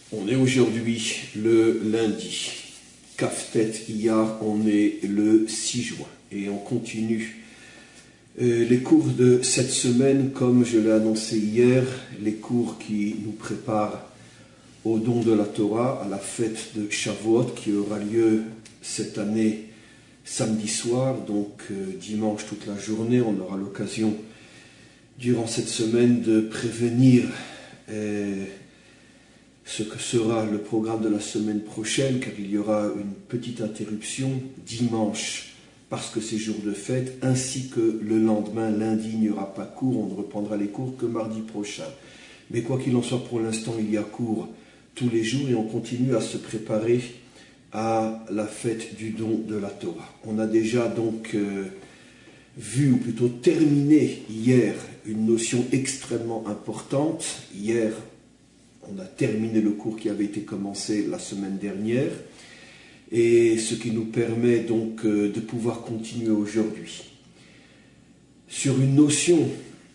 On est aujourd'hui le lundi, Kaftet Iyar, on est le 6 juin et on continue les cours de cette semaine comme je l'ai annoncé hier, les cours qui nous préparent au don de la Torah, à la fête de Shavuot qui aura lieu cette année samedi soir, donc dimanche toute la journée. On aura l'occasion durant cette semaine de prévenir ce que sera le programme de la semaine prochaine, car il y aura une petite interruption dimanche parce que c'est jour de fête, ainsi que le lendemain, lundi, il n'y aura pas cours, on ne reprendra les cours que mardi prochain. Mais quoi qu'il en soit, pour l'instant, il y a cours tous les jours et on continue à se préparer à la fête du don de la Torah. On a déjà donc vu, ou plutôt terminé hier, une notion extrêmement importante. Hier, on a terminé le cours qui avait été commencé la semaine dernière, et ce qui nous permet donc de pouvoir continuer aujourd'hui sur une notion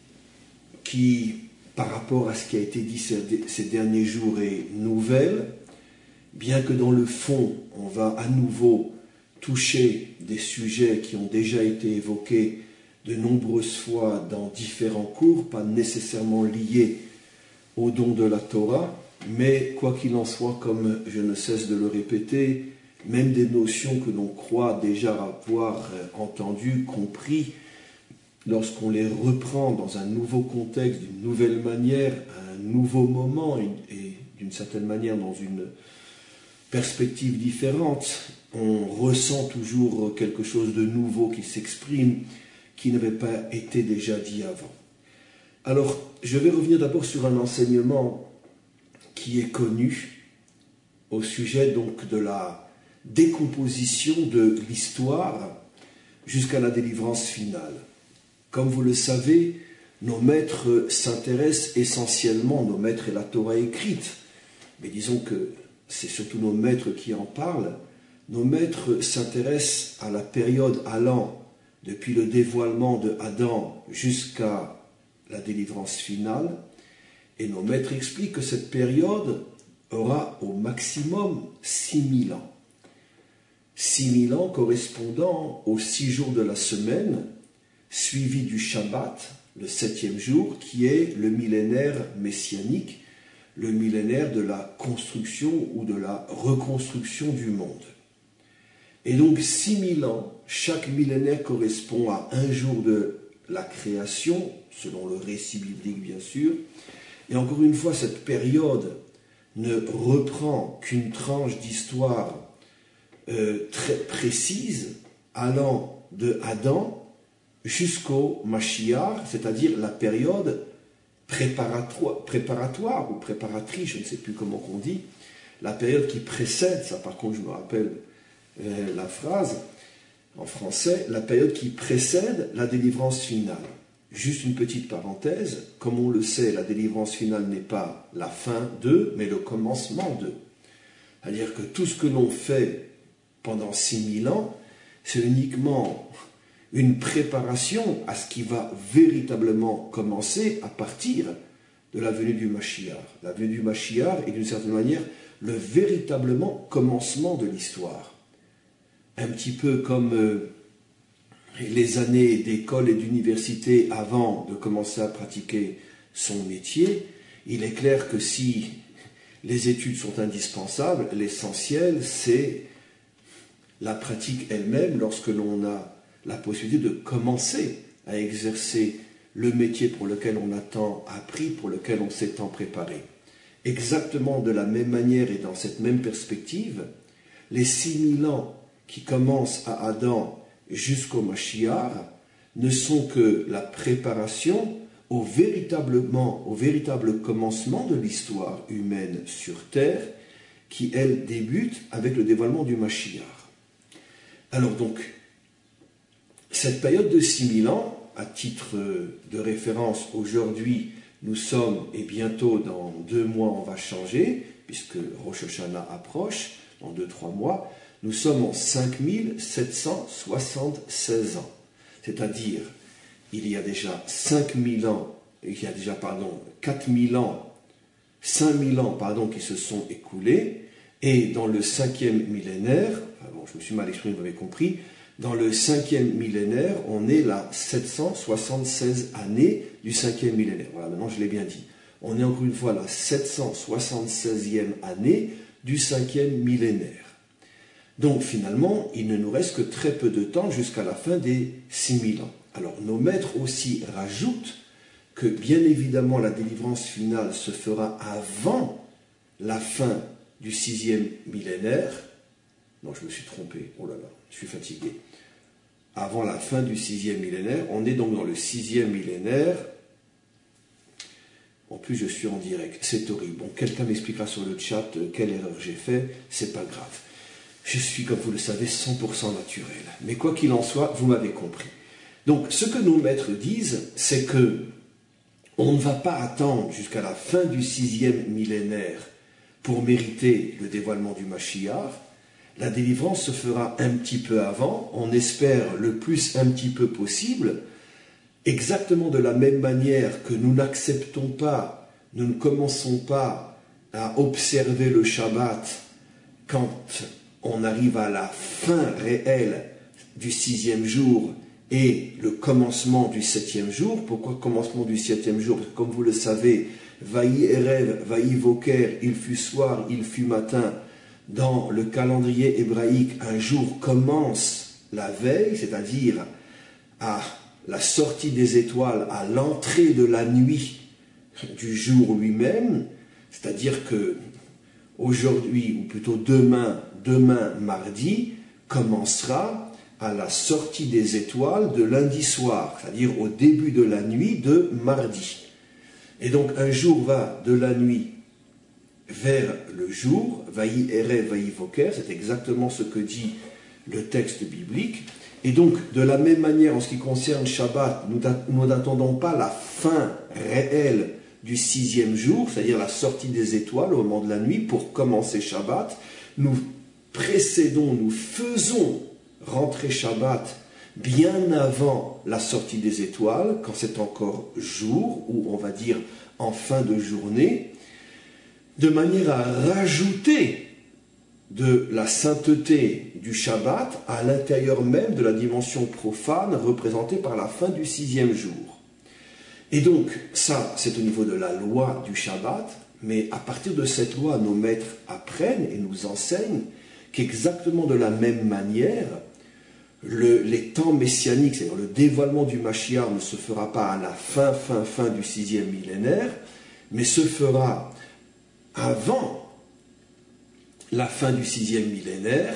qui, par rapport à ce qui a été dit ces derniers jours, est nouvelle, bien que dans le fond, on va à nouveau toucher des sujets qui ont déjà été évoqués de nombreuses fois dans différents cours, pas nécessairement liés au don de la Torah, mais quoi qu'il en soit, comme je ne cesse de le répéter, même des notions que l'on croit déjà avoir entendues, compris, lorsqu'on les reprend dans un nouveau contexte, d'une nouvelle manière, à un nouveau moment et d'une certaine manière dans une perspective différente, on ressent toujours quelque chose de nouveau qui s'exprime, qui n'avait pas été déjà dit avant. Alors, je vais revenir d'abord sur un enseignement qui est connu au sujet donc de la décomposition de l'histoire jusqu'à la délivrance finale. Comme vous le savez, nos maîtres s'intéressent essentiellement, nos maîtres et la Torah écrite, mais disons que c'est surtout nos maîtres qui en parlent. Nos maîtres s'intéressent à la période allant depuis le dévoilement de Adam jusqu'à la délivrance finale, et nos maîtres expliquent que cette période aura au maximum 6000 ans. 6000 ans correspondant aux 6 jours de la semaine, suivi du Shabbat, le 7e jour, qui est le millénaire messianique, le millénaire de la construction ou de la reconstruction du monde. Et donc 6000 ans, chaque millénaire correspond à un jour de la création, selon le récit biblique bien sûr, et encore une fois, cette période ne reprend qu'une tranche d'histoire très précise, allant de Adam jusqu'au Mashiach, c'est-à-dire la période préparatoire ou préparatrice, je ne sais plus comment on dit, la période qui précède, ça par contre je me rappelle la phrase en français, la période qui précède la délivrance finale. Juste une petite parenthèse, comme on le sait, la délivrance finale n'est pas la fin d'eux, mais le commencement d'eux. C'est-à-dire que tout ce que l'on fait pendant 6000 ans, c'est uniquement une préparation à ce qui va véritablement commencer à partir de la venue du Mashiach. La venue du Mashiach est d'une certaine manière le véritablement commencement de l'histoire. Un petit peu comme les années d'école et d'université avant de commencer à pratiquer son métier, il est clair que si les études sont indispensables, l'essentiel c'est la pratique elle-même lorsque l'on a la possibilité de commencer à exercer le métier pour lequel on a tant appris, pour lequel on s'est tant préparé. Exactement de la même manière et dans cette même perspective, les 6000 ans qui commencent à Adam jusqu'au Mashiach ne sont que la préparation au véritable commencement de l'histoire humaine sur Terre, qui, elle, débute avec le dévoilement du Mashiach. Alors donc, cette période de 6000 ans, à titre de référence, aujourd'hui, nous sommes, et bientôt dans 2 mois, on va changer, puisque Rosh Hashanah approche, dans 2-3 mois, nous sommes en 5776 ans. C'est-à-dire, il y a déjà 4000 ans 5000 ans, qui se sont écoulés, et dans le 5e millénaire, je me suis mal exprimé, vous avez compris, dans le 5e millénaire, on est la 776 année du 5e millénaire. Voilà, maintenant je l'ai bien dit. On est encore une fois la 776e année du 5e millénaire. Donc finalement, il ne nous reste que très peu de temps jusqu'à la fin des 6000 ans. Alors nos maîtres aussi rajoutent que bien évidemment la délivrance finale se fera avant la fin du 6e millénaire. Non, je me suis trompé, oh là là, je suis fatigué. Avant la fin du 6e millénaire, on est donc dans le 6e millénaire. En plus, je suis en direct, c'est horrible. Bon, quelqu'un m'expliquera sur le chat quelle erreur j'ai fait, c'est pas grave. Je suis, comme vous le savez, 100% naturel. Mais quoi qu'il en soit, vous m'avez compris. Donc, ce que nos maîtres disent, c'est que on ne va pas attendre jusqu'à la fin du 6e millénaire pour mériter le dévoilement du Mashiach. La délivrance se fera un petit peu avant, on espère le plus un petit peu possible, exactement de la même manière que nous n'acceptons pas, nous ne commençons pas à observer le Shabbat quand on arrive à la fin réelle du 6e jour et le commencement du 7e jour. Pourquoi commencement du 7e jour? Parce que comme vous le savez, Vaï Erev, Vaï Voker, il fut soir, il fut matin. Dans le calendrier hébraïque, un jour commence la veille, c'est-à-dire à la sortie des étoiles, à l'entrée de la nuit du jour lui-même, c'est-à-dire que aujourd'hui, ou plutôt demain mardi, commencera à la sortie des étoiles de lundi soir, c'est-à-dire au début de la nuit de mardi. Et donc un jour va de la nuit vers le jour, Vaï Erev, Vaï Voker, c'est exactement ce que dit le texte biblique. Et donc, de la même manière, en ce qui concerne Shabbat, nous n'attendons pas la fin réelle du 6e jour, c'est-à-dire la sortie des étoiles au moment de la nuit, pour commencer Shabbat. Nous précédons, nous faisons rentrer Shabbat bien avant la sortie des étoiles, quand c'est encore jour, ou on va dire en fin de journée, de manière à rajouter de la sainteté du Shabbat à l'intérieur même de la dimension profane représentée par la fin du 6e jour. Et donc, ça, c'est au niveau de la loi du Shabbat, mais à partir de cette loi, nos maîtres apprennent et nous enseignent qu'exactement de la même manière, les temps messianiques, c'est-à-dire le dévoilement du Mashiach, ne se fera pas à la fin du 6e millénaire, mais se fera avant la fin du 6e millénaire,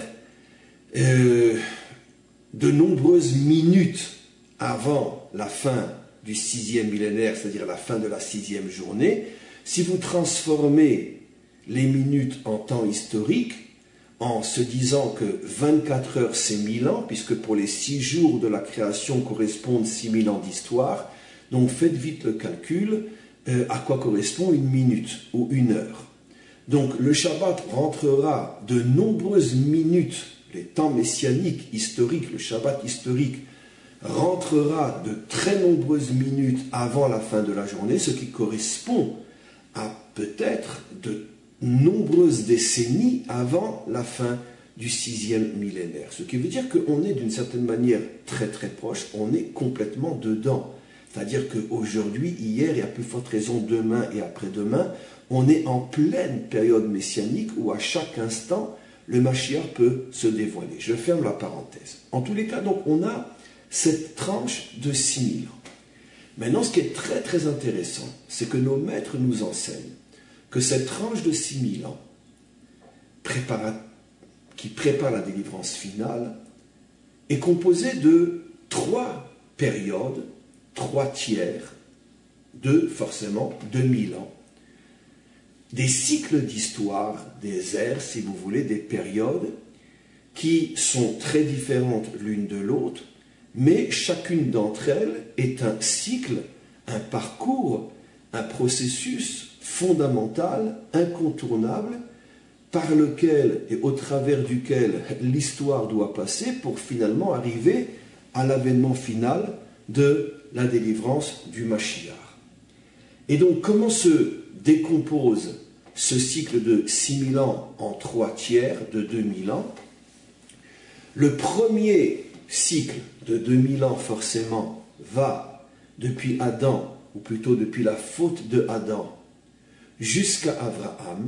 de nombreuses minutes avant la fin du 6e millénaire, c'est-à-dire la fin de la 6e journée. Si vous transformez les minutes en temps historique, en se disant que 24 heures c'est 1000 ans, puisque pour les 6 jours de la création correspondent 6000 ans d'histoire, donc faites vite le calcul, à quoi correspond une minute ou une heure. Donc le Shabbat rentrera de nombreuses minutes, les temps messianiques, historiques, le Shabbat historique rentrera de très nombreuses minutes avant la fin de la journée, ce qui correspond à peut-être de nombreuses décennies avant la fin du 6e millénaire. Ce qui veut dire qu'on est d'une certaine manière très très proche, on est complètement dedans. C'est-à-dire qu'aujourd'hui, hier et à plus forte raison demain et après-demain, on est en pleine période messianique où à chaque instant, le Mashiach peut se dévoiler. Je ferme la parenthèse. En tous les cas, donc, on a cette tranche de 6000 ans. Maintenant, ce qui est très très intéressant, c'est que nos maîtres nous enseignent que cette tranche de 6000 ans, qui prépare la délivrance finale, est composée de 3 périodes, 3 tiers, de forcément 2000 ans, des cycles d'histoire, des ères, si vous voulez, des périodes qui sont très différentes l'une de l'autre, mais chacune d'entre elles est un cycle, un parcours, un processus fondamental, incontournable, par lequel et au travers duquel l'histoire doit passer pour finalement arriver à l'avènement final de la délivrance du Mashiach. Et donc, comment se décompose ce cycle de 6000 ans en 3 tiers de 2000 ans. Le premier cycle de 2000 ans, forcément, va depuis Adam, ou plutôt depuis la faute de Adam, jusqu'à Abraham,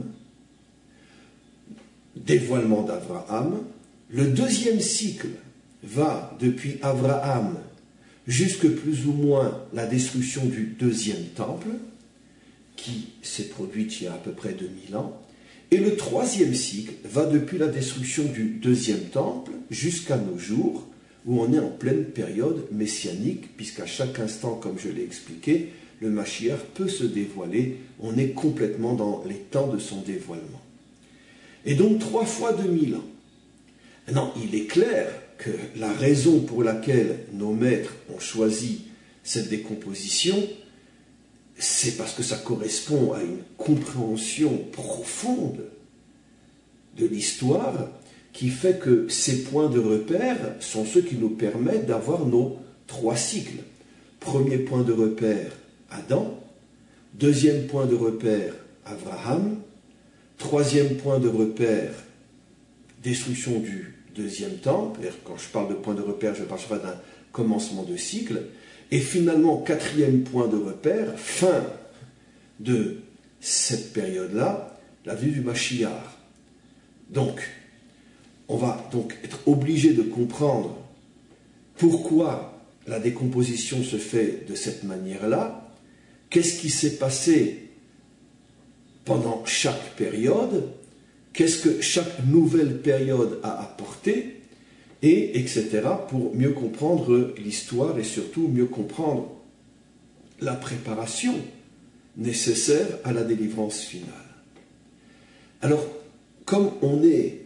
dévoilement d'Abraham. Le deuxième cycle va depuis Abraham jusque plus ou moins la destruction du deuxième temple, qui s'est produite il y a à peu près 2000 ans. Et le troisième cycle va depuis la destruction du deuxième temple jusqu'à nos jours, où on est en pleine période messianique, puisqu'à chaque instant, comme je l'ai expliqué, le Mashiach peut se dévoiler. On est complètement dans les temps de son dévoilement. Et donc 3 fois 2000 ans. Maintenant, il est clair que la raison pour laquelle nos maîtres ont choisi cette décomposition, c'est parce que ça correspond à une compréhension profonde de l'histoire qui fait que ces points de repère sont ceux qui nous permettent d'avoir nos 3 cycles. Premier point de repère, Adam. Deuxième point de repère, Abraham. Troisième point de repère, destruction du deuxième temple. Quand je parle de point de repère, je parle d'un commencement de cycle. Et finalement, quatrième point de repère, fin de cette période-là, la venue du Mashiach. Donc, on va donc être obligé de comprendre pourquoi la décomposition se fait de cette manière-là, qu'est-ce qui s'est passé pendant chaque période, qu'est-ce que chaque nouvelle période a apporté, et etc., pour mieux comprendre l'histoire et surtout mieux comprendre la préparation nécessaire à la délivrance finale. Alors, comme on est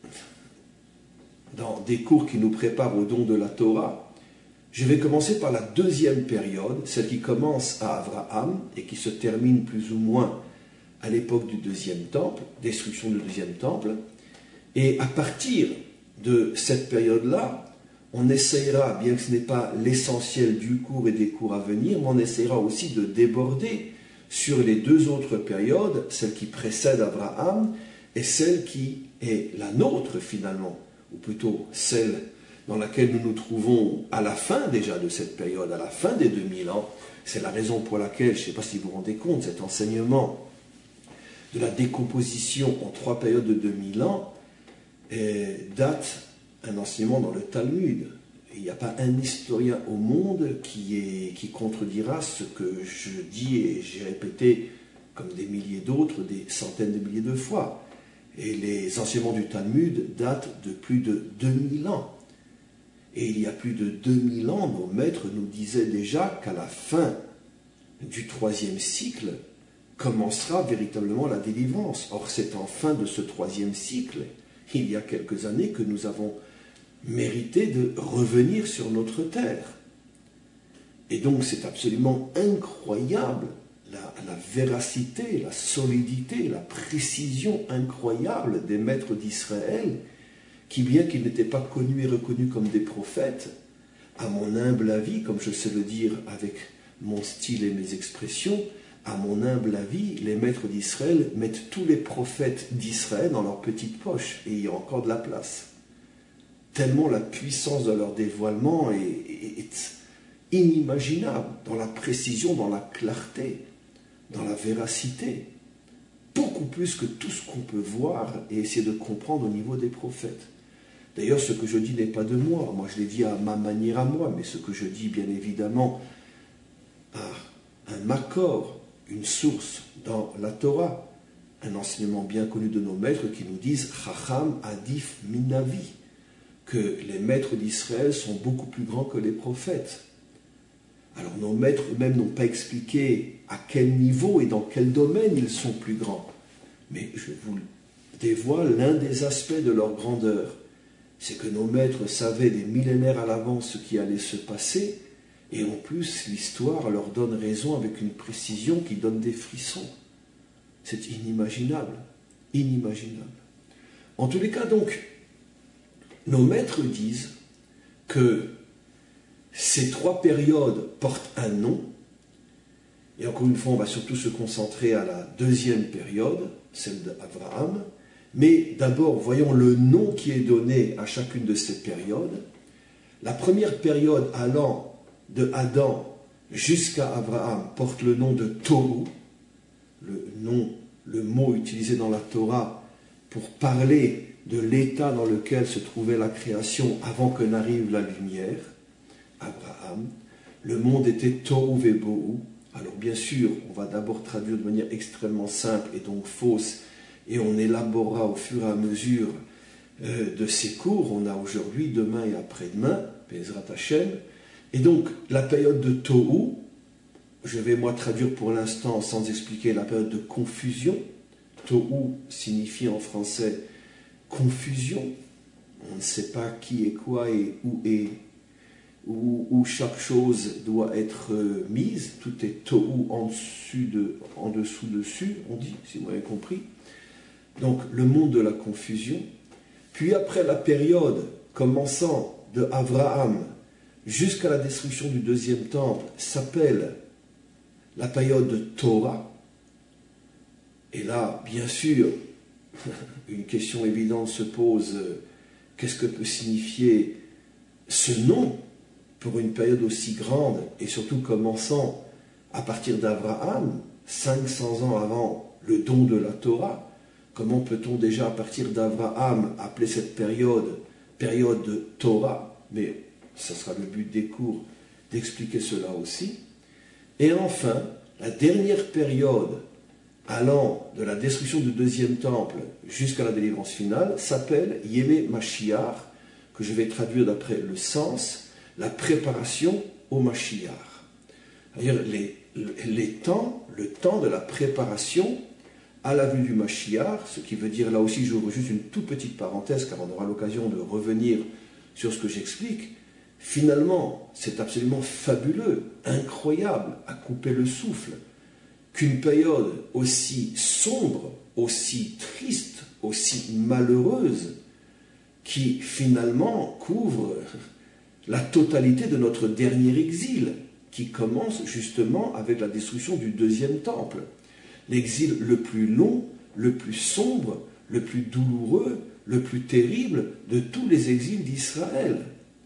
dans des cours qui nous préparent au don de la Torah, je vais commencer par la deuxième période, celle qui commence à Abraham et qui se termine plus ou moins à l'époque du deuxième temple, destruction du deuxième temple, et à partir de cette période-là, on essayera, bien que ce n'est pas l'essentiel du cours et des cours à venir, mais on essayera aussi de déborder sur les 2 autres périodes, celle qui précède Abraham et celle qui est la nôtre finalement, ou plutôt celle dans laquelle nous nous trouvons à la fin déjà de cette période, à la fin des 2000 ans. C'est la raison pour laquelle, je ne sais pas si vous vous rendez compte, cet enseignement de la décomposition en 3 périodes de 2000 ans date un enseignement dans le Talmud. Il n'y a pas un historien au monde qui contredira ce que je dis et j'ai répété comme des milliers d'autres, des centaines de milliers de fois. Et les enseignements du Talmud datent de plus de 2000 ans. Et il y a plus de 2000 ans, nos maîtres nous disaient déjà qu'à la fin du 3e cycle commencera véritablement la délivrance. Or, c'est en fin de ce 3e cycle, il y a quelques années, que nous avons mérité de revenir sur notre terre. Et donc, c'est absolument incroyable la véracité, la solidité, la précision incroyable des maîtres d'Israël, qui, bien qu'ils n'étaient pas connus et reconnus comme des prophètes, à mon humble avis, comme je sais le dire avec mon style et mes expressions, à mon humble avis, les maîtres d'Israël mettent tous les prophètes d'Israël dans leur petite poche, et il y a encore de la place. Tellement la puissance de leur dévoilement est inimaginable, dans la précision, dans la clarté, dans la véracité, beaucoup plus que tout ce qu'on peut voir et essayer de comprendre au niveau des prophètes. D'ailleurs, ce que je dis n'est pas de moi, moi je l'ai dit à ma manière à moi, mais ce que je dis bien évidemment a un makor, une source dans la Torah, un enseignement bien connu de nos maîtres qui nous disent « Chacham adif minavi », que les maîtres d'Israël sont beaucoup plus grands que les prophètes. Alors nos maîtres eux-mêmes n'ont pas expliqué à quel niveau et dans quel domaine ils sont plus grands. Mais je vous dévoile l'un des aspects de leur grandeur. C'est que nos maîtres savaient des millénaires à l'avance ce qui allait se passer, et en plus l'histoire leur donne raison avec une précision qui donne des frissons. C'est inimaginable, inimaginable. En tous les cas donc, nos maîtres disent que ces 3 périodes portent un nom Et encore une fois, on va surtout se concentrer à la deuxième période, celle d'Abraham. Mais d'abord, voyons le nom qui est donné à chacune de ces périodes. La première période allant de Adam jusqu'à Abraham porte le nom de Tohu, le mot utilisé dans la Torah pour parler de l'état dans lequel se trouvait la création avant que n'arrive la lumière, Abraham. Le monde était Tohu Vebohu. Alors bien sûr, on va d'abord traduire de manière extrêmement simple et donc fausse, et on élaborera au fur et à mesure de ces cours. On a aujourd'hui, demain et après-demain, Bezrat Hashem. Et donc, la période de Tohu, je vais moi traduire pour l'instant sans expliquer la période de confusion. Tohu signifie en français confusion. On ne sait pas qui est quoi et où chaque chose doit être mise. Tout est Tohu en dessous, dessus, on dit, si vous avez compris. Donc, le monde de la confusion. Puis après la période commençant de Abraham jusqu'à la destruction du deuxième temple s'appelle la période de Torah. Et là, bien sûr, une question évidente se pose, qu'est-ce que peut signifier ce nom pour une période aussi grande et surtout commençant à partir d'Abraham, 500 ans avant le don de la Torah? Comment peut-on déjà, à partir d'Abraham, appeler cette période de Torah? Mais ce sera le but des cours d'expliquer cela aussi. Et enfin, la dernière période allant de la destruction du deuxième temple jusqu'à la délivrance finale s'appelle Yémé Mashiach, que je vais traduire d'après le sens, la préparation au Mashiach. C'est-à-dire le temps de la préparation à la vue du Mashiach, ce qui veut dire, là aussi j'ouvre juste une toute petite parenthèse car on aura l'occasion de revenir sur ce que j'explique. Finalement, c'est absolument fabuleux, incroyable, à couper le souffle, qu'une période aussi sombre, aussi triste, aussi malheureuse, qui finalement couvre la totalité de notre dernier exil, qui commence justement avec la destruction du deuxième temple. L'exil le plus long, le plus sombre, le plus douloureux, le plus terrible de tous les exils d'Israël.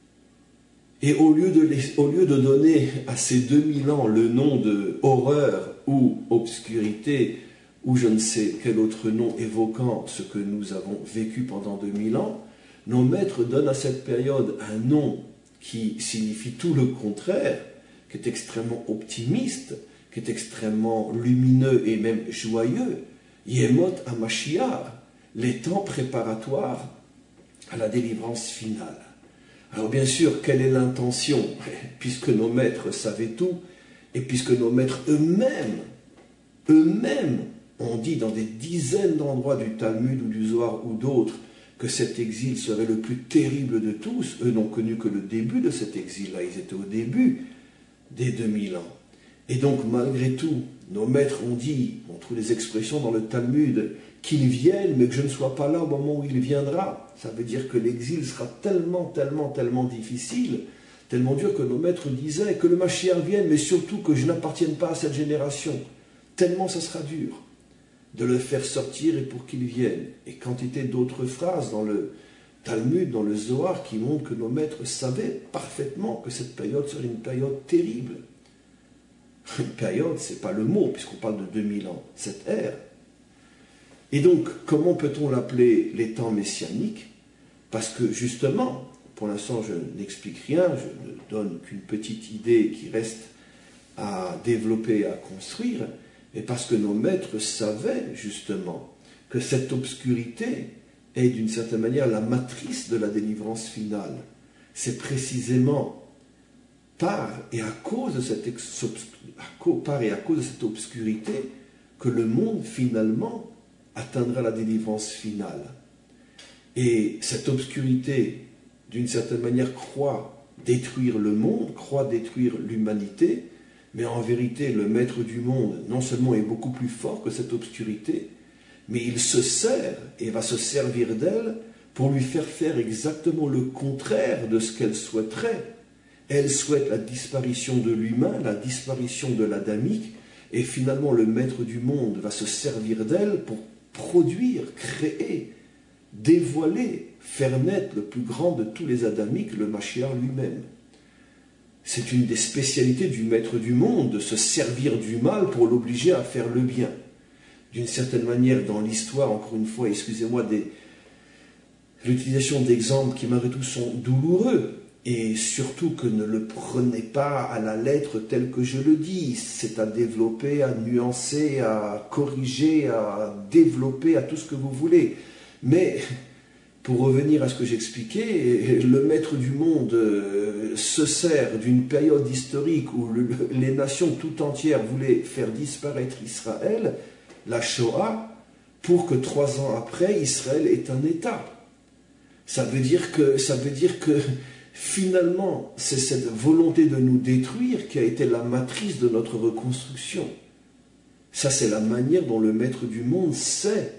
Et au lieu de donner à ces 2000 ans le nom de horreur ou obscurité, ou je ne sais quel autre nom évoquant ce que nous avons vécu pendant 2000 ans, nos maîtres donnent à cette période un nom qui signifie tout le contraire, qui est extrêmement optimiste, qui est extrêmement lumineux et même joyeux, Yemot HaMashiach, les temps préparatoires à la délivrance finale. Alors bien sûr, quelle est l'intention? Puisque nos maîtres savaient tout, et puisque nos maîtres eux-mêmes ont dit dans des dizaines d'endroits du Talmud ou du Zohar ou d'autres que cet exil serait le plus terrible de tous, eux n'ont connu que le début de cet exil-là, ils étaient au début des 2000 ans. Et donc, malgré tout, nos maîtres ont dit, on trouve des expressions dans le Talmud, qu'il vienne, mais que je ne sois pas là au moment où il viendra. Ça veut dire que l'exil sera tellement difficile, tellement dur que nos maîtres disaient que le Mashiach vienne, mais surtout que je n'appartienne pas à cette génération. Tellement ça sera dur de le faire sortir et pour qu'il vienne. Et quantité d'autres phrases dans le Talmud, dans le Zohar, qui montrent que nos maîtres savaient parfaitement que cette période serait une période terrible. Une période, ce n'est pas le mot, puisqu'on parle de 2000 ans, cette ère. Et donc, comment peut-on l'appeler les temps messianiques? Parce que justement, pour l'instant je n'explique rien, je ne donne qu'une petite idée qui reste à développer, à construire, et parce que nos maîtres savaient justement que cette obscurité est d'une certaine manière la matrice de la délivrance finale. C'est précisément par et à cause de cette obscurité que le monde finalement atteindra la délivrance finale. Et cette obscurité, d'une certaine manière, croit détruire le monde, croit détruire l'humanité, mais en vérité, le maître du monde, non seulement est beaucoup plus fort que cette obscurité, mais il se sert et va se servir d'elle pour lui faire exactement le contraire de ce qu'elle souhaiterait. Elle souhaite la disparition de l'humain, la disparition de l'adamique, Et finalement, le maître du monde va se servir d'elle pour produire, créer, dévoiler, faire naître le plus grand de tous les adamiques, le Mashiach lui-même. C'est une des spécialités du maître du monde, de se servir du mal pour l'obliger à faire le bien. D'une certaine manière, dans l'histoire, encore une fois, excusez-moi, l'utilisation d'exemples qui malgré tout sont douloureux, et surtout que ne le prenez pas à la lettre tel que je le dis. C'est à développer, à nuancer, à corriger, à développer, à tout ce que vous voulez. Mais pour revenir à ce que j'expliquais, le maître du monde se sert d'une période historique où les nations tout entières voulaient faire disparaître Israël, la Shoah, pour que 3 ans après, Israël est un État. Ça veut dire que finalement, c'est cette volonté de nous détruire qui a été la matrice de notre reconstruction. Ça, c'est la manière dont le maître du monde sait,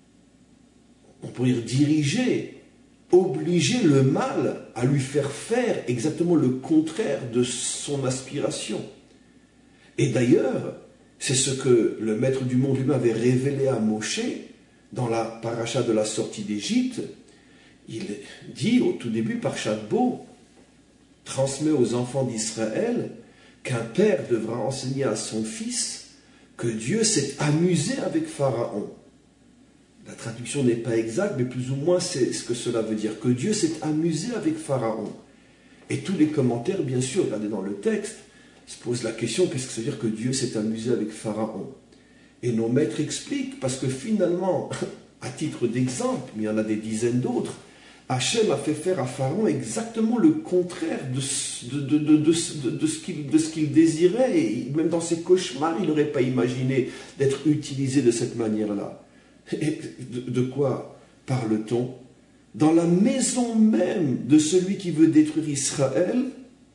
on pourrait dire diriger, obliger le mal à lui faire faire exactement le contraire de son aspiration. Et d'ailleurs, c'est ce que le maître du monde lui-même avait révélé à Moshe dans la paracha de la sortie d'Égypte. Il dit au tout début, Parashat Bo, transmet aux enfants d'Israël qu'un père devra enseigner à son fils que Dieu s'est amusé avec Pharaon. La traduction n'est pas exacte, mais plus ou moins c'est ce que cela veut dire, que Dieu s'est amusé avec Pharaon. Et tous les commentaires, bien sûr, regardez dans le texte, se posent la question, qu'est-ce que ça veut dire que Dieu s'est amusé avec Pharaon? Et nos maîtres expliquent, parce que finalement, à titre d'exemple, mais il y en a des dizaines d'autres, Hachem a fait faire à Pharaon exactement le contraire de ce qu'il désirait. Et même dans ses cauchemars, il n'aurait pas imaginé d'être utilisé de cette manière-là. Et de quoi parle-t-on? Dans la maison même de celui qui veut détruire Israël,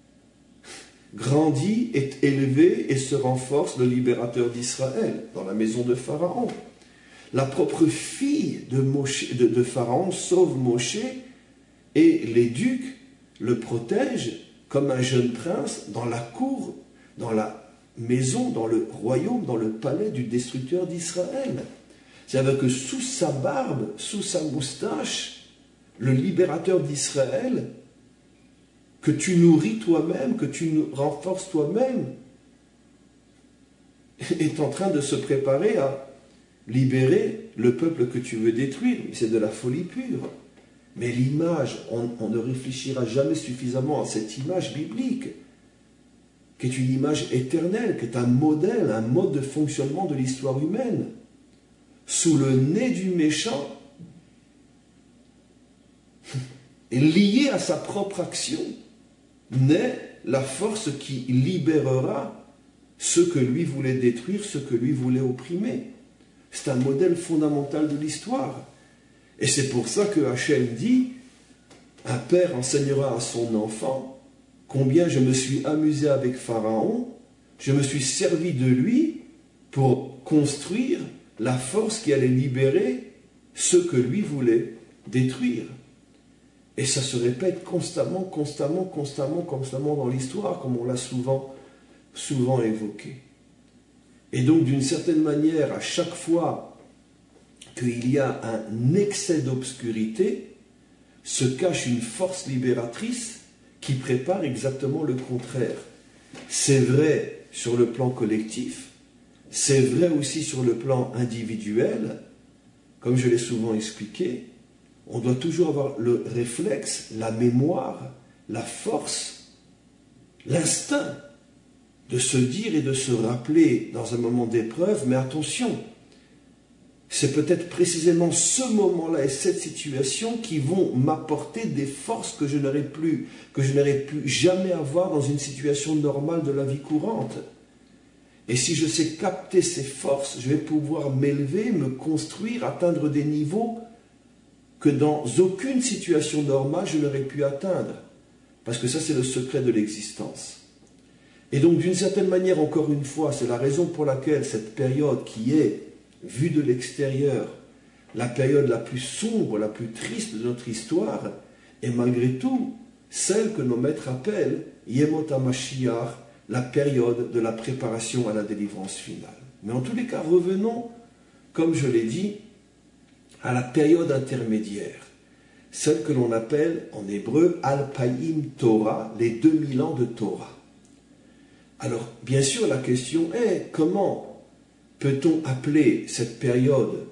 grandit, est élevé et se renforce le libérateur d'Israël, dans la maison de Pharaon. La propre fille de Pharaon sauve Moshe et l'éduque, le protège comme un jeune prince dans la cour, dans la maison, dans le royaume, dans le palais du destructeur d'Israël. C'est-à-dire que sous sa barbe, sous sa moustache, le libérateur d'Israël, que tu nourris toi-même, que tu renforces toi-même, est en train de se préparer à libérer le peuple que tu veux détruire. C'est de la folie pure. Mais l'image, on ne réfléchira jamais suffisamment à cette image biblique, qui est une image éternelle, qui est un modèle, un mode de fonctionnement de l'histoire humaine. Sous le nez du méchant, et lié à sa propre action, naît la force qui libérera ceux que lui voulait détruire, ceux que lui voulait opprimer. C'est un modèle fondamental de l'histoire. Et c'est pour ça que Hachem dit, un père enseignera à son enfant combien je me suis amusé avec Pharaon, je me suis servi de lui pour construire la force qui allait libérer ceux que lui voulait détruire. Et ça se répète constamment dans l'histoire, comme on l'a souvent évoqué. Et donc, d'une certaine manière, à chaque fois qu'il y a un excès d'obscurité, se cache une force libératrice qui prépare exactement le contraire. C'est vrai sur le plan collectif, c'est vrai aussi sur le plan individuel. Comme je l'ai souvent expliqué, on doit toujours avoir le réflexe, la mémoire, la force, l'instinct de se dire et de se rappeler dans un moment d'épreuve, mais attention, c'est peut-être précisément ce moment-là et cette situation qui vont m'apporter des forces que je n'aurais pu jamais avoir dans une situation normale de la vie courante. Et si je sais capter ces forces, je vais pouvoir m'élever, me construire, atteindre des niveaux que dans aucune situation normale je n'aurais pu atteindre. Parce que ça, c'est le secret de l'existence. Et donc, d'une certaine manière, encore une fois, c'est la raison pour laquelle cette période qui est, vue de l'extérieur, la période la plus sombre, la plus triste de notre histoire, est malgré tout celle que nos maîtres appellent Yemot HaMashiach, la période de la préparation à la délivrance finale. Mais en tous les cas, revenons, comme je l'ai dit, à la période intermédiaire, celle que l'on appelle en hébreu Alpaïm Torah, les 2000 ans de Torah. Alors, bien sûr, la question est, comment peut-on appeler cette période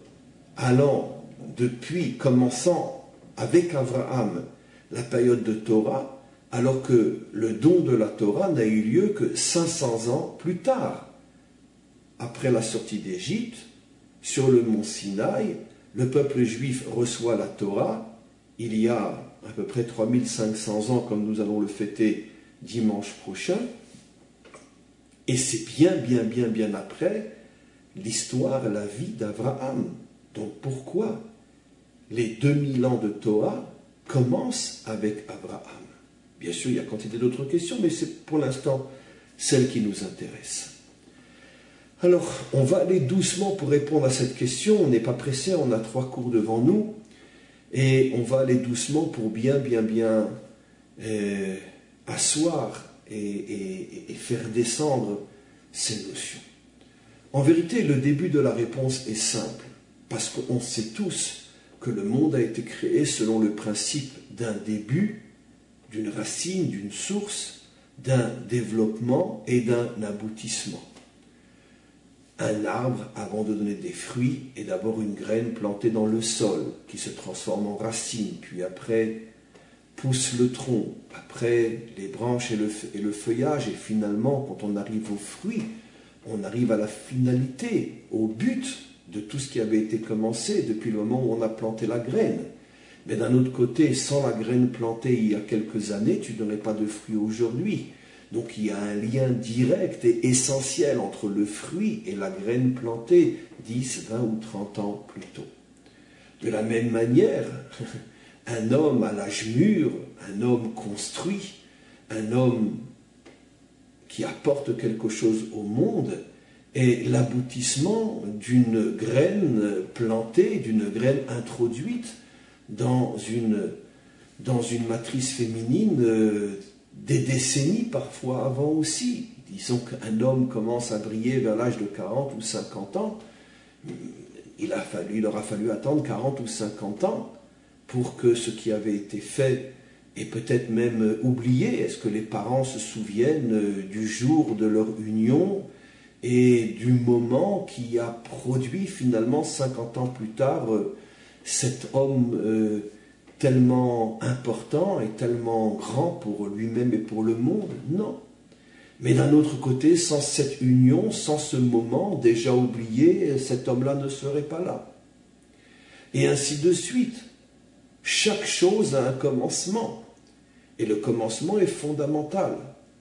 commençant avec Abraham, la période de Torah, alors que le don de la Torah n'a eu lieu que 500 ans plus tard. Après la sortie d'Égypte, sur le mont Sinaï, le peuple juif reçoit la Torah, il y a à peu près 3500 ans, comme nous allons le fêter dimanche prochain, et c'est bien après l'histoire, la vie d'Abraham. Donc pourquoi les 2000 ans de Torah commencent avec Abraham? Bien sûr, il y a quantité d'autres questions, mais c'est pour l'instant celle qui nous intéresse. Alors, on va aller doucement pour répondre à cette question. On n'est pas pressé, on a 3 cours devant nous. Et on va aller doucement pour bien asseoir et faire descendre ces notions. En vérité, le début de la réponse est simple, parce qu'on sait tous que le monde a été créé selon le principe d'un début, d'une racine, d'une source, d'un développement et d'un aboutissement. Un arbre, avant de donner des fruits, est d'abord une graine plantée dans le sol, qui se transforme en racine, puis après pousse le tronc, après les branches et le feuillage, et finalement, quand on arrive aux fruits, on arrive à la finalité, au but de tout ce qui avait été commencé depuis le moment où on a planté la graine. Mais d'un autre côté, sans la graine plantée il y a quelques années, tu n'aurais pas de fruits aujourd'hui. Donc il y a un lien direct et essentiel entre le fruit et la graine plantée 10, 20 ou 30 ans plus tôt. De la même manière, un homme à l'âge mûr, un homme construit, un homme qui apporte quelque chose au monde est l'aboutissement d'une graine plantée, d'une graine introduite dans une matrice féminine des décennies parfois avant aussi. Disons qu'un homme commence à briller vers l'âge de 40 ou 50 ans, il aura fallu attendre 40 ou 50 ans pour que ce qui avait été fait et peut-être même oublié. Est-ce que les parents se souviennent du jour de leur union et du moment qui a produit finalement 50 ans plus tard cet homme tellement important et tellement grand pour lui-même et pour le monde? Non. Mais d'un autre côté, sans cette union, sans ce moment déjà oublié, cet homme-là ne serait pas là. Et ainsi de suite. Chaque chose a un commencement. Et le commencement est fondamental.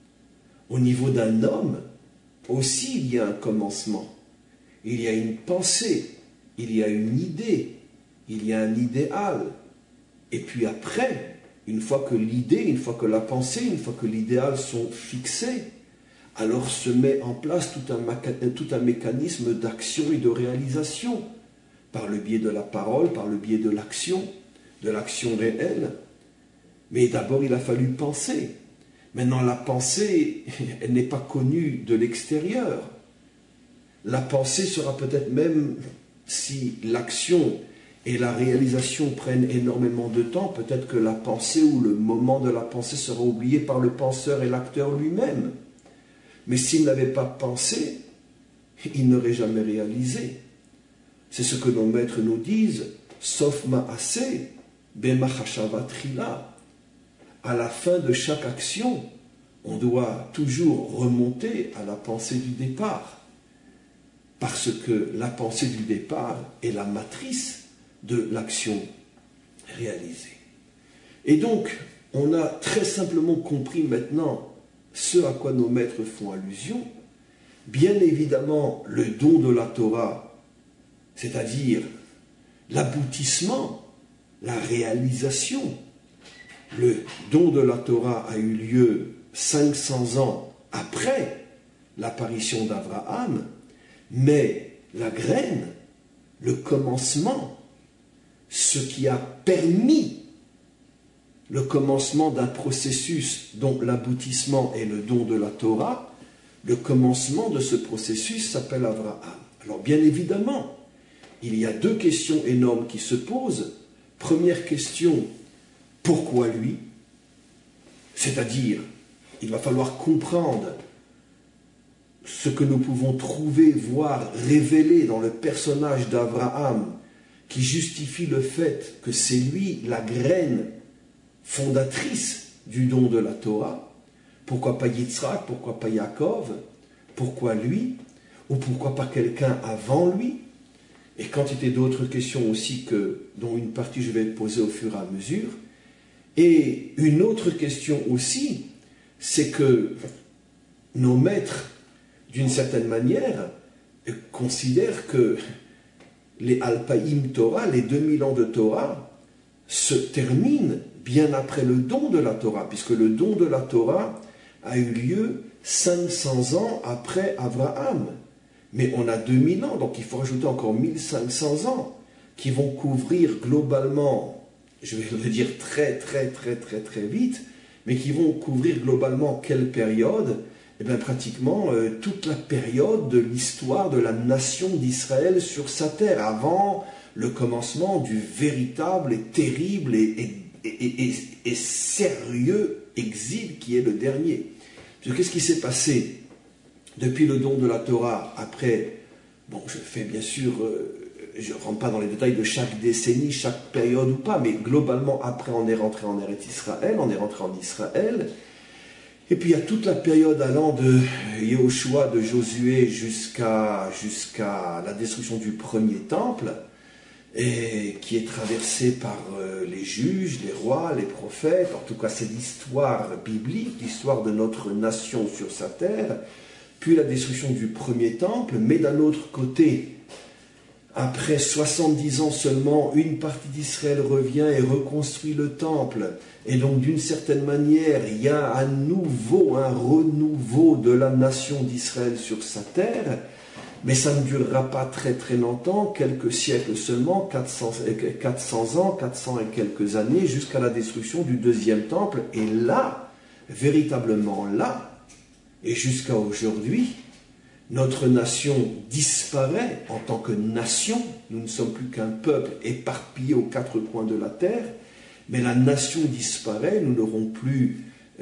Au niveau d'un homme, aussi il y a un commencement. Il y a une pensée, il y a une idée, il y a un idéal. Et puis après, une fois que l'idée, une fois que la pensée, une fois que l'idéal sont fixés, alors se met en place tout un mécanisme d'action et de réalisation, par le biais de la parole, par le biais de l'action réelle. Mais d'abord, il a fallu penser. Maintenant, la pensée, elle n'est pas connue de l'extérieur. La pensée sera peut-être même, si l'action et la réalisation prennent énormément de temps, peut-être que la pensée ou le moment de la pensée sera oublié par le penseur et l'acteur lui-même. Mais s'il n'avait pas pensé, il n'aurait jamais réalisé. C'est ce que nos maîtres nous disent, sauf ma'aseh, bema chashava trila. À la fin de chaque action, on doit toujours remonter à la pensée du départ. Parce que la pensée du départ est la matrice de l'action réalisée. Et donc, on a très simplement compris maintenant ce à quoi nos maîtres font allusion. Bien évidemment, le don de la Torah, c'est-à-dire l'aboutissement, la réalisation. Le don de la Torah a eu lieu 500 ans après l'apparition d'Abraham, mais la graine, le commencement, ce qui a permis le commencement d'un processus dont l'aboutissement est le don de la Torah, le commencement de ce processus s'appelle Abraham. Alors bien évidemment, il y a deux questions énormes qui se posent. Première question, pourquoi lui? C'est-à-dire, il va falloir comprendre ce que nous pouvons trouver, voir, révéler dans le personnage d'Abraham, qui justifie le fait que c'est lui la graine fondatrice du don de la Torah. Pourquoi pas Yitzhak? Pourquoi pas Yaakov? Pourquoi lui? Ou pourquoi pas quelqu'un avant lui? Et quantité d'autres questions aussi dont une partie je vais poser au fur et à mesure. Et une autre question aussi, c'est que nos maîtres, d'une certaine manière, considèrent que les Alpaïm Torah, les 2000 ans de Torah, se terminent bien après le don de la Torah, puisque le don de la Torah a eu lieu 500 ans après Abraham. Mais on a 2000 ans, donc il faut rajouter encore 1500 ans, qui vont couvrir globalement, je vais le dire très vite, mais qui vont couvrir globalement quelle période? Eh bien pratiquement toute la période de l'histoire de la nation d'Israël sur sa terre, avant le commencement du véritable et terrible et sérieux exil qui est le dernier. Qu'est-ce qui s'est passé depuis le don de la Torah, après, bon, je fais bien sûr, je ne rentre pas dans les détails de chaque décennie, chaque période ou pas, mais globalement, après, on est rentré en Eretz Israël, on est rentré en Israël, et puis il y a toute la période allant de Yehoshua, de Josué, jusqu'à la destruction du premier temple, et qui est traversée par les juges, les rois, les prophètes. En tout cas, c'est l'histoire biblique, l'histoire de notre nation sur sa terre, puis la destruction du premier temple, mais d'un autre côté, après 70 ans seulement, une partie d'Israël revient et reconstruit le temple. Et donc, d'une certaine manière, il y a un renouveau de la nation d'Israël sur sa terre, mais ça ne durera pas très longtemps, quelques siècles seulement, 400 ans, 400 et quelques années, jusqu'à la destruction du deuxième temple. Et là, véritablement là, et jusqu'à aujourd'hui, notre nation disparaît en tant que nation. Nous ne sommes plus qu'un peuple éparpillé aux quatre coins de la terre, mais la nation disparaît. Nous n'aurons plus,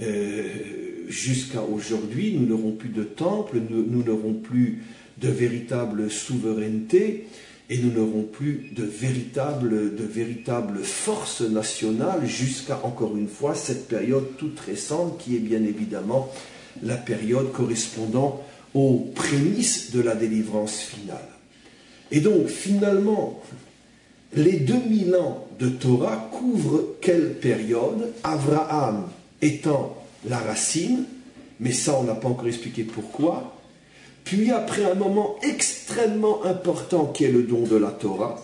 jusqu'à aujourd'hui, nous n'aurons plus de temple, nous n'aurons plus de véritable souveraineté, et nous n'aurons plus de véritable force nationale jusqu'à, encore une fois, cette période toute récente qui est bien évidemment la période correspondant aux prémices de la délivrance finale. Et donc, finalement, les 2000 ans de Torah couvrent quelle période? Abraham étant la racine, mais ça on n'a pas encore expliqué pourquoi. Puis après un moment extrêmement important qui est le don de la Torah,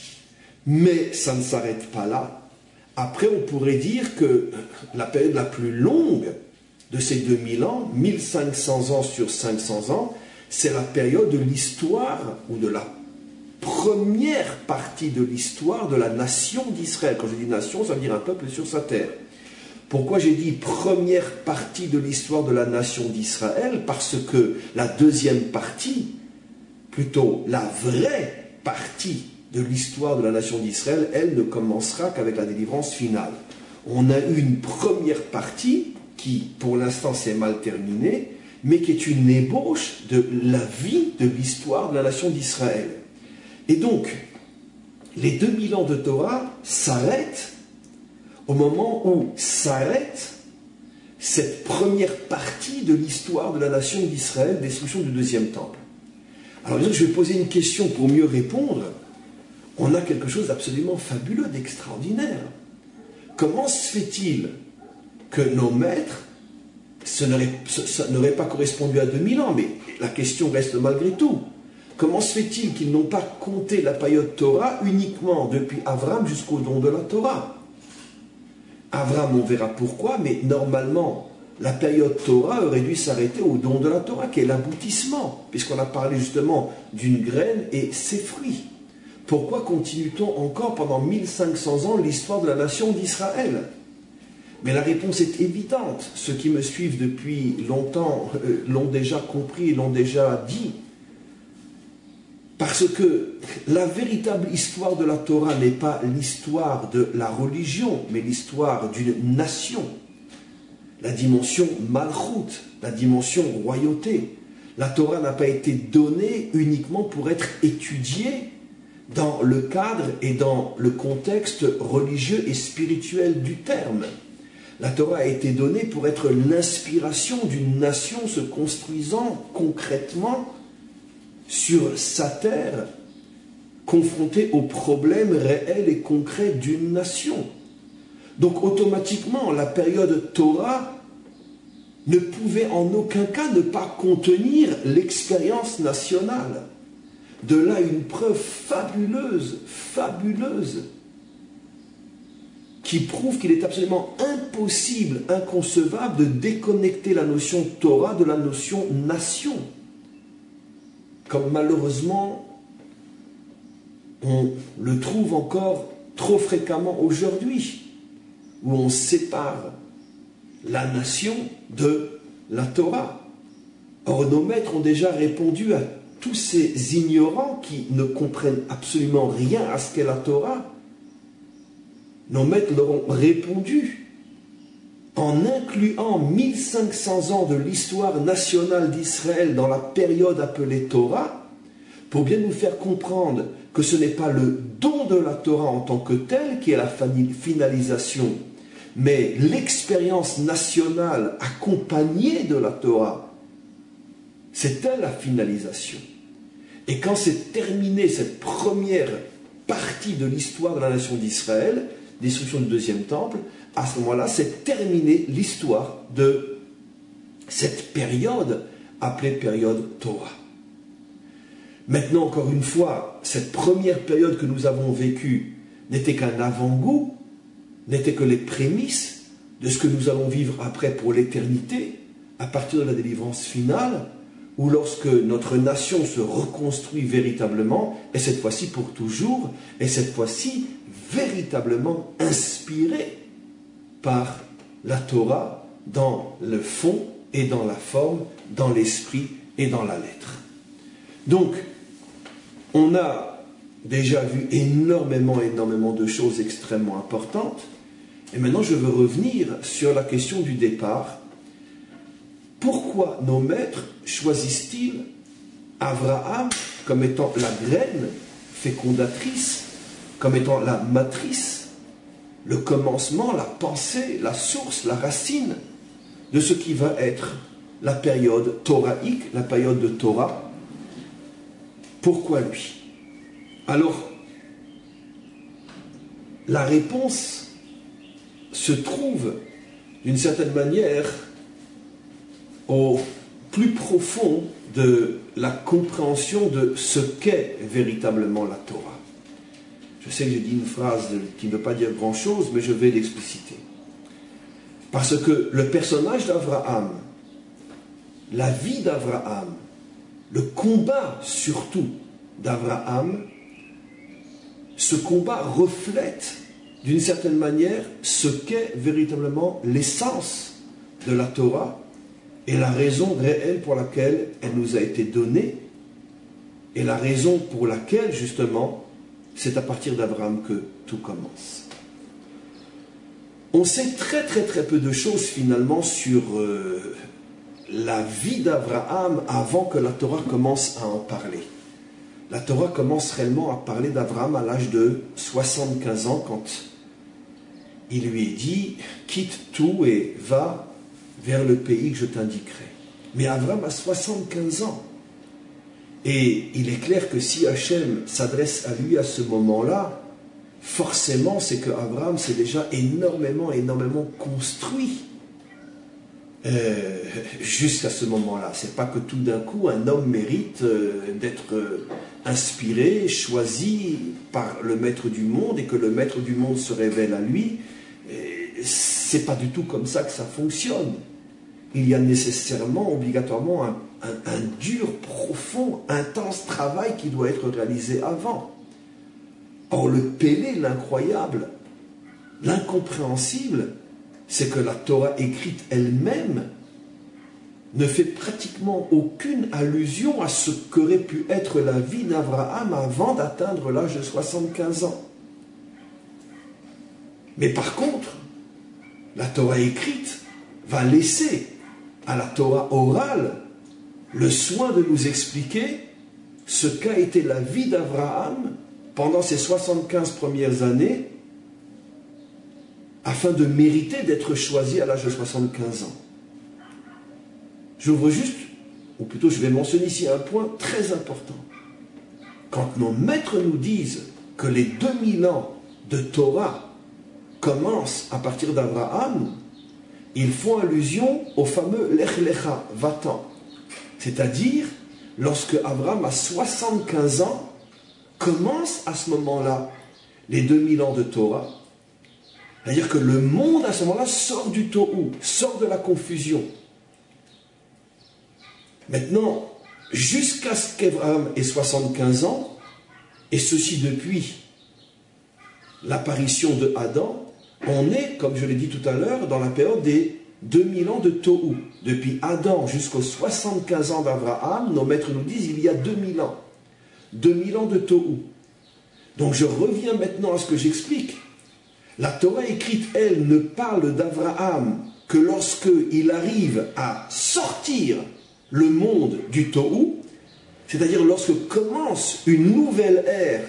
mais ça ne s'arrête pas là. Après on pourrait dire que la période la plus longue de ces 2000 ans, 1500 ans sur 500 ans, c'est la période de l'histoire, ou de la première partie de l'histoire de la nation d'Israël. Quand je dis nation, ça veut dire un peuple sur sa terre. Pourquoi j'ai dit première partie de l'histoire de la nation d'Israël? Parce que la deuxième partie, plutôt la vraie partie de l'histoire de la nation d'Israël, elle ne commencera qu'avec la délivrance finale. On a eu une première partie qui, pour l'instant, s'est mal terminée, mais qui est une ébauche de la vie de l'histoire de la nation d'Israël. Et donc, les 2000 ans de Torah s'arrêtent au moment où s'arrête cette première partie de l'histoire de la nation d'Israël, destruction du deuxième temple. Alors, je vais poser une question pour mieux répondre. On a quelque chose d'absolument fabuleux, d'extraordinaire. Comment se fait-il que nos maîtres, ça n'aurait pas correspondu à 2000 ans, mais la question reste malgré tout. Comment se fait-il qu'ils n'ont pas compté la période Torah uniquement depuis Abraham jusqu'au don de la Torah? Abraham, on verra pourquoi, mais normalement, la période Torah aurait dû s'arrêter au don de la Torah, qui est l'aboutissement, puisqu'on a parlé justement d'une graine et ses fruits. Pourquoi continue-t-on encore pendant 1500 ans l'histoire de la nation d'Israël? Mais la réponse est évidente. Ceux qui me suivent depuis longtemps l'ont déjà compris et l'ont déjà dit. Parce que la véritable histoire de la Torah n'est pas l'histoire de la religion, mais l'histoire d'une nation. La dimension malchut, la dimension royauté. La Torah n'a pas été donnée uniquement pour être étudiée dans le cadre et dans le contexte religieux et spirituel du terme. La Torah a été donnée pour être l'inspiration d'une nation se construisant concrètement sur sa terre, confrontée aux problèmes réels et concrets d'une nation. Donc automatiquement, la période Torah ne pouvait en aucun cas ne pas contenir l'expérience nationale. De là une preuve fabuleuse, qui prouve qu'il est absolument impossible, inconcevable de déconnecter la notion Torah de la notion nation. Comme malheureusement on le trouve encore trop fréquemment aujourd'hui, où on sépare la nation de la Torah. Or, nos maîtres ont déjà répondu à tous ces ignorants qui ne comprennent absolument rien à ce qu'est la Torah. Nos maîtres leur ont répondu en incluant 1500 ans de l'histoire nationale d'Israël dans la période appelée Torah, pour bien nous faire comprendre que ce n'est pas le don de la Torah en tant que tel qui est la finalisation, mais l'expérience nationale accompagnée de la Torah, c'est elle la finalisation. Et quand c'est terminé cette première partie de l'histoire de la nation d'Israël, destruction du deuxième temple, à ce moment-là, c'est terminé l'histoire de cette période appelée période Torah. Maintenant, encore une fois, cette première période que nous avons vécue n'était qu'un avant-goût, n'était que les prémices de ce que nous allons vivre après pour l'éternité, à partir de la délivrance finale, ou lorsque notre nation se reconstruit véritablement, et cette fois-ci pour toujours, et cette fois-ci véritablement inspirée par la Torah dans le fond et dans la forme, dans l'esprit et dans la lettre. Donc, on a déjà vu énormément de choses extrêmement importantes, et maintenant je veux revenir sur la question du départ. Pourquoi nos maîtres choisissent-ils Abraham comme étant la graine fécondatrice, comme étant la matrice, le commencement, la pensée, la source, la racine de ce qui va être la période thoraïque, la période de Torah? Pourquoi lui? Alors, la réponse se trouve d'une certaine manière au plus profond de la compréhension de ce qu'est véritablement la Torah. Je sais que j'ai dit une phrase qui ne veut pas dire grand-chose, mais je vais l'expliciter. Parce que le personnage d'Abraham, la vie d'Abraham, le combat surtout d'Abraham, ce combat reflète d'une certaine manière ce qu'est véritablement l'essence de la Torah et la raison réelle pour laquelle elle nous a été donnée et la raison pour laquelle justement c'est à partir d'Abraham que tout commence. On sait très peu de choses finalement sur la vie d'Abraham avant que la Torah commence à en parler. La Torah commence réellement à parler d'Abraham à l'âge de 75 ans quand il lui est dit « Quitte tout et va vers le pays que je t'indiquerai ». Mais Abraham a 75 ans. Et il est clair que si Hachem s'adresse à lui à ce moment-là, forcément c'est que Abraham s'est déjà énormément construit jusqu'à ce moment-là. C'est pas que tout d'un coup un homme mérite d'être inspiré, choisi par le maître du monde et que le maître du monde se révèle à lui. C'est pas du tout comme ça que ça fonctionne. Il y a nécessairement, obligatoirement, un dur, profond, intense travail qui doit être réalisé avant. Or, le pélé, l'incroyable, l'incompréhensible, c'est que la Torah écrite elle-même ne fait pratiquement aucune allusion à ce qu'aurait pu être la vie d'Abraham avant d'atteindre l'âge de 75 ans. Mais par contre, la Torah écrite va laisser à la Torah orale le soin de nous expliquer ce qu'a été la vie d'Abraham pendant ses 75 premières années afin de mériter d'être choisi à l'âge de 75 ans. J'ouvre juste, ou plutôt je vais mentionner ici un point très important. Quand nos maîtres nous disent que les 2000 ans de Torah commencent à partir d'Abraham, ils font allusion au fameux Lech Lecha, va-t'en. C'est-à-dire, lorsque Abraham a 75 ans, commence à ce moment-là les 2000 ans de Torah. C'est-à-dire que le monde à ce moment-là sort du Tohu, sort de la confusion. Maintenant, jusqu'à ce qu'Abraham ait 75 ans, et ceci depuis l'apparition de Adam, on est, comme je l'ai dit tout à l'heure, dans la période des 2000 ans de Tohu. Depuis Adam jusqu'aux 75 ans d'Abraham, nos maîtres nous disent il y a 2000 ans. 2000 ans de Tohu. Donc je reviens maintenant à ce que j'explique. La Torah écrite, elle, ne parle d'Abraham que lorsqu'il arrive à sortir le monde du Tohu, c'est-à-dire lorsque commence une nouvelle ère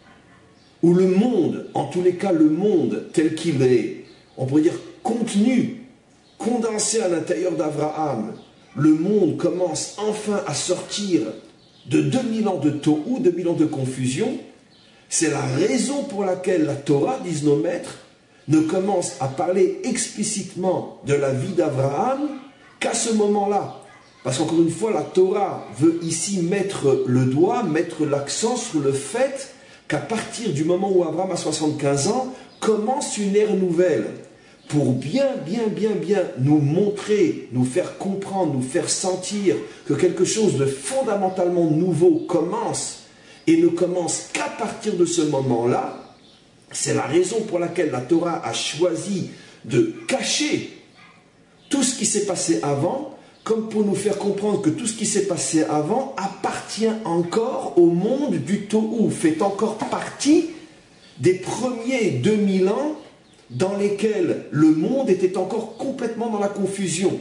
où le monde, en tous les cas le monde tel qu'il est, on pourrait dire contenu, condensé à l'intérieur d'Abraham, le monde commence enfin à sortir de 2000 ans de Tohu, 2000 ans de confusion. C'est la raison pour laquelle la Torah, disent nos maîtres, ne commence à parler explicitement de la vie d'Abraham qu'à ce moment-là. Parce qu'encore une fois, la Torah veut ici mettre le doigt, mettre l'accent sur le fait qu'à partir du moment où Abraham a 75 ans, commence une ère nouvelle. Pour bien nous montrer, nous faire comprendre, nous faire sentir que quelque chose de fondamentalement nouveau commence et ne commence qu'à partir de ce moment-là, c'est la raison pour laquelle la Torah a choisi de cacher tout ce qui s'est passé avant, comme pour nous faire comprendre que tout ce qui s'est passé avant appartient encore au monde du Tohu, fait encore partie des premiers 2000 ans dans lesquels le monde était encore complètement dans la confusion.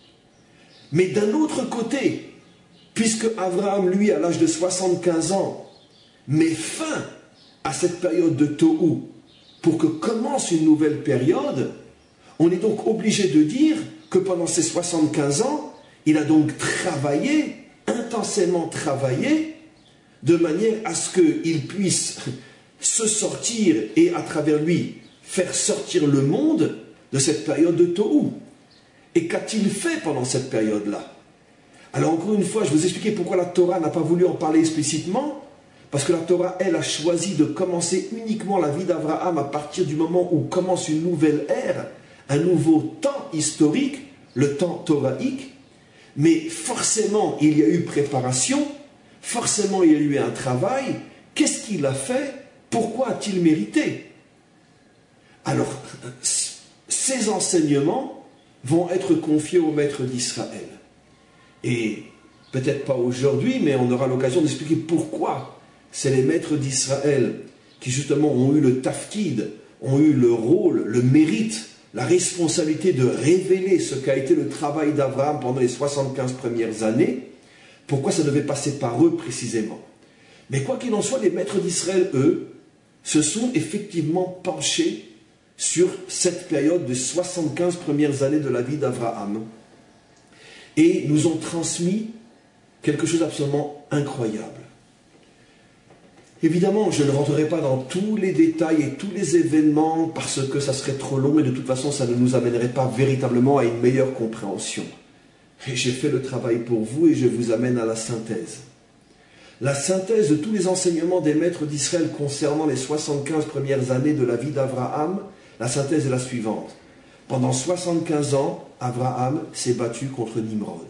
Mais d'un autre côté, puisque Abraham, lui, à l'âge de 75 ans, met fin à cette période de Tohu pour que commence une nouvelle période, on est donc obligé de dire que pendant ces 75 ans, il a donc travaillé, intensément travaillé, de manière à ce qu'il puisse se sortir et à travers lui faire sortir le monde de cette période de Tohu. Et qu'a-t-il fait pendant cette période-là? Alors encore une fois, je vous expliquer pourquoi la Torah n'a pas voulu en parler explicitement. Parce que la Torah, elle, a choisi de commencer uniquement la vie d'Abraham à partir du moment où commence une nouvelle ère, un nouveau temps historique, le temps torahique. Mais forcément, il y a eu préparation, forcément, il y a eu un travail. Qu'est-ce qu'il a fait? Pourquoi a-t-il mérité? Alors, ces enseignements vont être confiés aux maîtres d'Israël. Et peut-être pas aujourd'hui, mais on aura l'occasion d'expliquer pourquoi. C'est les maîtres d'Israël qui justement ont eu le tafkid, ont eu le rôle, le mérite, la responsabilité de révéler ce qu'a été le travail d'Abraham pendant les 75 premières années. Pourquoi ça devait passer par eux précisément? Mais quoi qu'il en soit, les maîtres d'Israël, eux, se sont effectivement penchés sur cette période de 75 premières années de la vie d'Abraham et nous ont transmis quelque chose d'absolument incroyable. Évidemment, je ne rentrerai pas dans tous les détails et tous les événements parce que ça serait trop long et de toute façon, ça ne nous amènerait pas véritablement à une meilleure compréhension. Et j'ai fait le travail pour vous et je vous amène à la synthèse. La synthèse de tous les enseignements des maîtres d'Israël concernant les 75 premières années de la vie d'Abraham, la synthèse est la suivante. Pendant 75 ans, Abraham s'est battu contre Nimrod.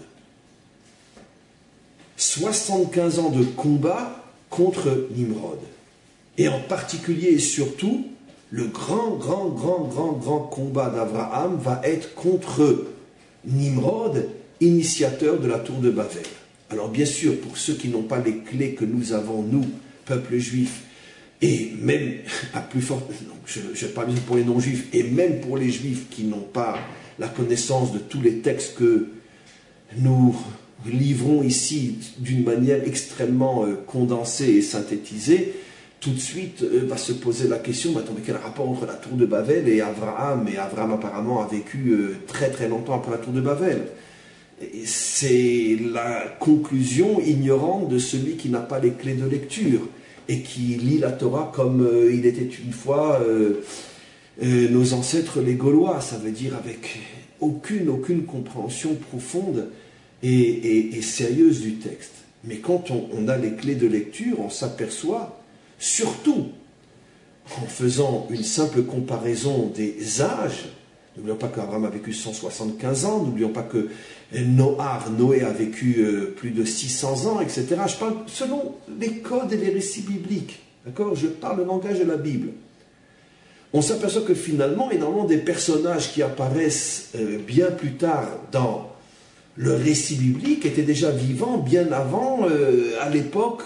75 ans de combat contre Nimrod. Et en particulier et surtout, le grand combat d'Abraham va être contre Nimrod, initiateur de la tour de Babel. Alors bien sûr, pour ceux qui n'ont pas les clés que nous avons, nous, peuple juif, et même à plus forte, je parle pour les non-juifs, et même pour les juifs qui n'ont pas la connaissance de tous les textes que nous livrons ici d'une manière extrêmement condensée et synthétisée, tout de suite va se poser la question, mais quel rapport entre la tour de Babel et Abraham? Et Abraham apparemment a vécu très très longtemps après la tour de Babel. C'est la conclusion ignorante de celui qui n'a pas les clés de lecture et qui lit la Torah comme il était une fois nos ancêtres les Gaulois, ça veut dire avec aucune compréhension profonde et sérieuse du texte. Mais quand on a les clés de lecture, on s'aperçoit, surtout en faisant une simple comparaison des âges, n'oublions pas qu'Abraham a vécu 175 ans, n'oublions pas que Noé a vécu plus de 600 ans, etc. Je parle selon les codes et les récits bibliques. D'accord ? Je parle le langage de la Bible. On s'aperçoit que finalement, énormément des personnages qui apparaissent bien plus tard dans le récit biblique étaient déjà vivants bien avant, à l'époque,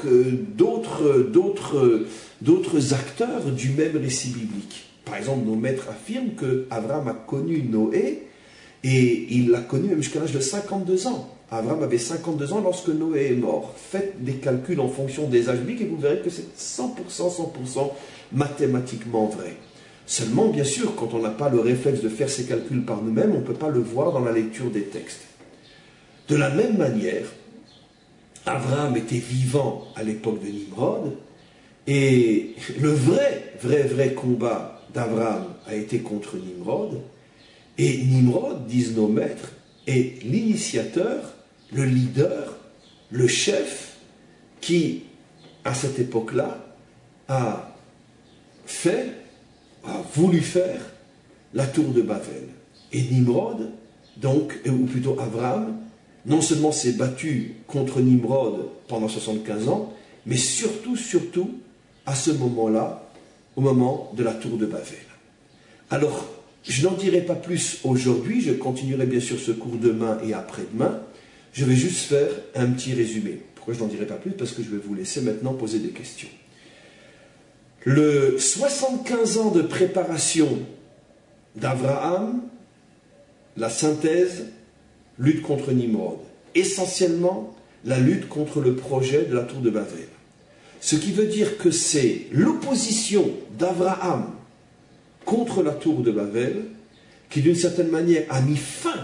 d'autres acteurs du même récit biblique. Par exemple, nos maîtres affirment qu'Abraham a connu Noé et il l'a connu même jusqu'à l'âge de 52 ans. Abraham avait 52 ans lorsque Noé est mort. Faites des calculs en fonction des âges bibliques et vous verrez que c'est 100% mathématiquement vrai. Seulement, bien sûr, quand on n'a pas le réflexe de faire ces calculs par nous-mêmes, on ne peut pas le voir dans la lecture des textes. De la même manière, Abraham était vivant à l'époque de Nimrod, et le vrai combat d'Abraham a été contre Nimrod, et Nimrod, disent nos maîtres, est l'initiateur, le leader, le chef, qui, à cette époque-là, a voulu faire la tour de Babel. Et Nimrod, donc, ou plutôt Abraham, non seulement s'est battu contre Nimrod pendant 75 ans, mais surtout, à ce moment-là, au moment de la tour de Babel. Alors, je n'en dirai pas plus aujourd'hui, je continuerai bien sûr ce cours demain et après-demain, je vais juste faire un petit résumé. Pourquoi je n'en dirai pas plus? Parce que je vais vous laisser maintenant poser des questions. Le 75 ans de préparation d'Abraham, la synthèse, lutte contre Nimrod. Essentiellement, la lutte contre le projet de la tour de Babel. Ce qui veut dire que c'est l'opposition d'Abraham contre la tour de Babel qui, d'une certaine manière, a mis fin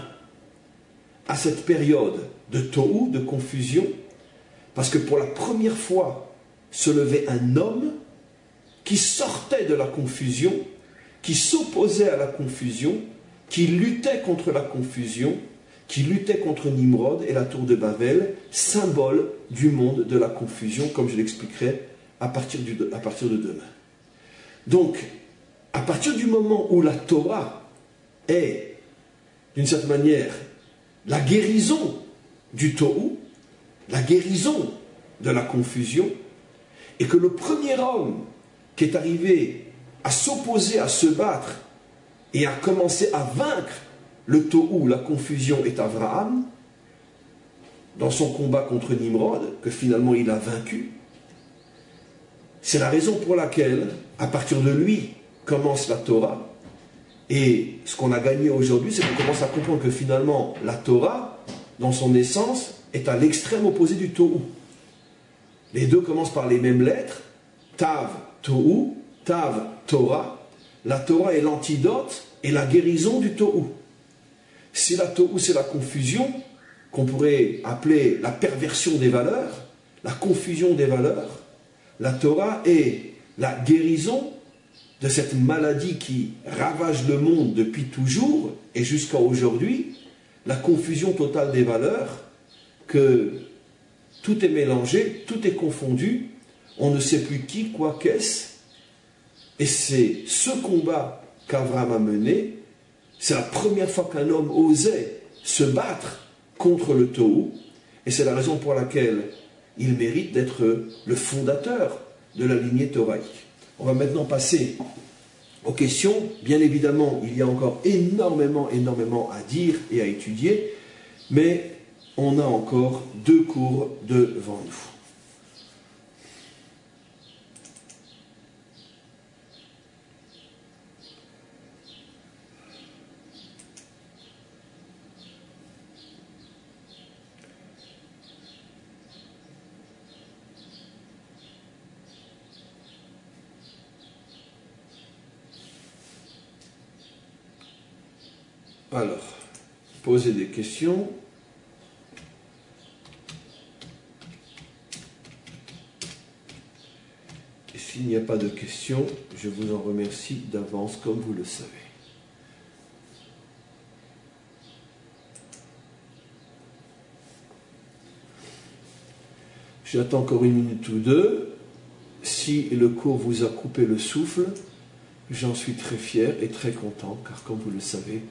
à cette période de tohu, de confusion, parce que pour la première fois se levait un homme qui sortait de la confusion, qui s'opposait à la confusion, qui luttait contre la confusion, qui luttait contre Nimrod et la tour de Babel, symbole du monde de la confusion, comme je l'expliquerai à partir de demain. Donc, à partir du moment où la Torah est, d'une certaine manière, la guérison du tohu, la guérison de la confusion, et que le premier homme qui est arrivé à s'opposer, à se battre, et à commencer à vaincre le tohu, la confusion, est Abraham, dans son combat contre Nimrod, que finalement il a vaincu. C'est la raison pour laquelle, à partir de lui, commence la Torah. Et ce qu'on a gagné aujourd'hui, c'est qu'on commence à comprendre que finalement, la Torah, dans son essence, est à l'extrême opposé du tohu. Les deux commencent par les mêmes lettres, Tav, Tohu, Tav, Torah. La Torah est l'antidote et la guérison du tohu. Si la tohu, c'est la confusion, qu'on pourrait appeler la perversion des valeurs, la confusion des valeurs, la Torah est la guérison de cette maladie qui ravage le monde depuis toujours et jusqu'à aujourd'hui, la confusion totale des valeurs, que tout est mélangé, tout est confondu, on ne sait plus qui, quoi, qu'est-ce. Et c'est ce combat qu'Abraham a mené. C'est la première fois qu'un homme osait se battre contre le tohu. Et c'est la raison pour laquelle il mérite d'être le fondateur de la lignée thoraïque. On va maintenant passer aux questions. Bien évidemment, il y a encore énormément à dire et à étudier, mais on a encore 2 cours devant nous. Alors, posez des questions. Et s'il n'y a pas de questions, je vous en remercie d'avance, comme vous le savez. J'attends encore 1 minute ou 2. Si le cours vous a coupé le souffle, j'en suis très fier et très content, car comme vous le savez,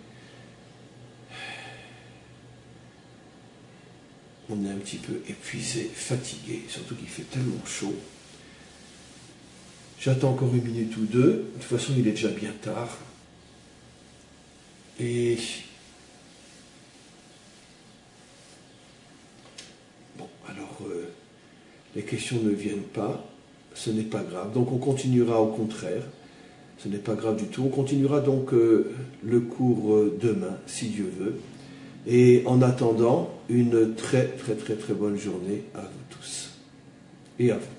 on est un petit peu épuisé, fatigué, surtout qu'il fait tellement chaud. J'attends encore 1 minute ou 2. De toute façon, il est déjà bien tard. Et bon, alors, les questions ne viennent pas. Ce n'est pas grave. Donc, on continuera au contraire. Ce n'est pas grave du tout. On continuera donc le cours demain, si Dieu veut. Et en attendant, une très bonne journée à vous tous et à vous.